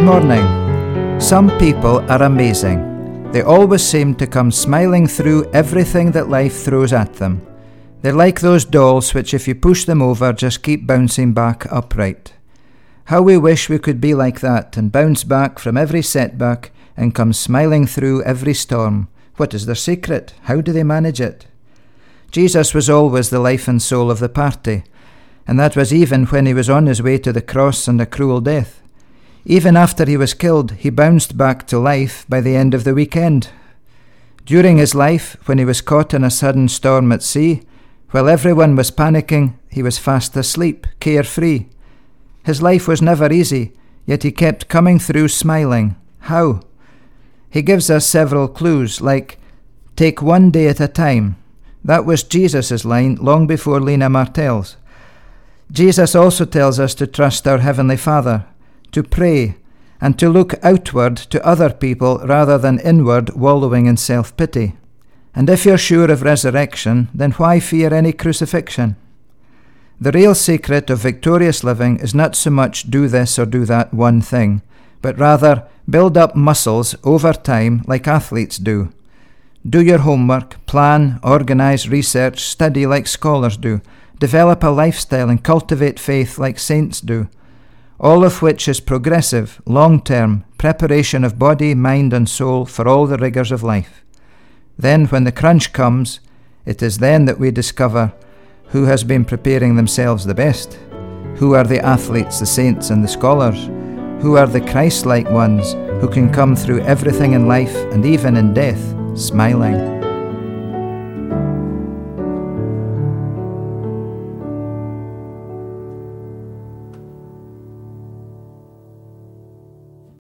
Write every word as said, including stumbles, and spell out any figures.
morning. Some people are amazing. They always seem to come smiling through everything that life throws at them. They're like those dolls which, if you push them over, just keep bouncing back upright. How we wish we could be like that and bounce back from every setback and come smiling through every storm. What is their secret? How do they manage it? Jesus was always the life and soul of the party, and that was even when he was on his way to the cross and a cruel death. Even after he was killed, he bounced back to life by the end of the weekend. During his life, when he was caught in a sudden storm at sea, while everyone was panicking, he was fast asleep, carefree. His life was never easy, yet he kept coming through smiling. How? He gives us several clues, like, take one day at a time. That was Jesus' line long before Lena Martell's. Jesus also tells us to trust our Heavenly Father, to pray, and to look outward to other people rather than inward, wallowing in self-pity. And if you're sure of resurrection, then why fear any crucifixion? The real secret of victorious living is not so much do this or do that one thing, but rather build up muscles over time like athletes do. Do your homework, plan, organize, research, study like scholars do, develop a lifestyle and cultivate faith like saints do. All of which is progressive, long-term preparation of body, mind and soul for all the rigours of life. Then when the crunch comes, it is then that we discover who has been preparing themselves the best. Who are the athletes, the saints and the scholars? Who are the Christ-like ones who can come through everything in life and even in death, smiling?